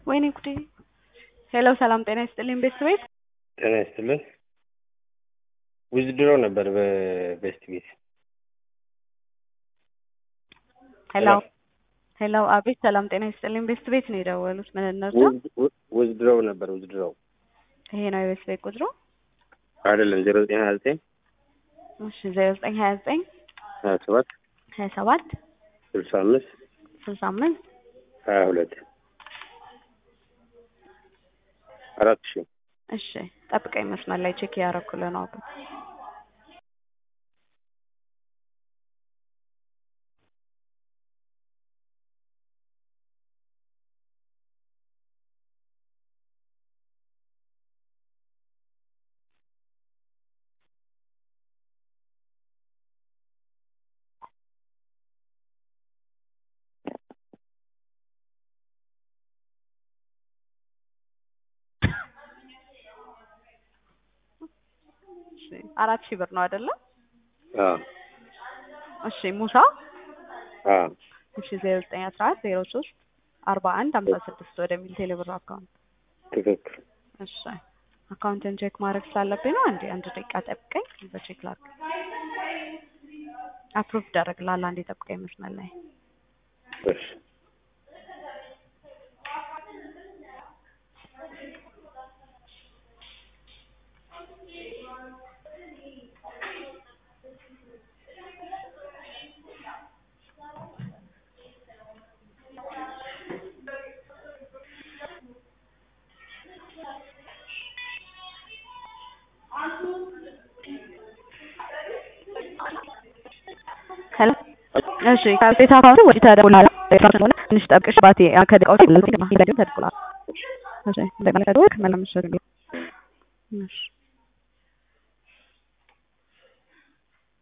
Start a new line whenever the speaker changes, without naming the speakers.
ወይኔ ጉዴ ሄሎ ሰላም ጤና ይስጥልኝ ቤተሰቤት
ጤና ይስጥልኝ ዊዝድሮ ነበር በቤስት ቤት
ሄሎ አቤት ሰላም ጤና ይስጥልኝ ቤስት ቤት ነው የደወሉት ምን እንርዳ
ዊዝድሮ ነበር
ይሄ ነው የቤስት ቤት ቁጥሩ
አይደለም 0929
እሺ 0929
27 65 22 4000
እሺ ጠብቀኝ መስመር ላይ ቼክ ያደረኩልህ ነው እሺ 4000 ብር ነው አይደለ እሺ ሙሳ እሺ 0914 03 41 56 ወደሚል ቴሌብር አካውንት
ትክክል
እሺ አካውንትን ቼክ ማድረግ ስላለብኝ ነው አንድ ደቂቃ ጠብቀኝ በቼክ ላድርግ አፕሩቭ አደረግልሃል አንዴ ጠብቀኝ መስመር ላይ
እሺ
ሄሎ እሺ ከቤት አካውንት ወጪ ተደውሏል ትንሽ ጠብቅሽ ባቴ ከደቂቃዎች ተደውሏል እሺ እንደገና ተደውሏል እሺ መልካም ምሽት እሺ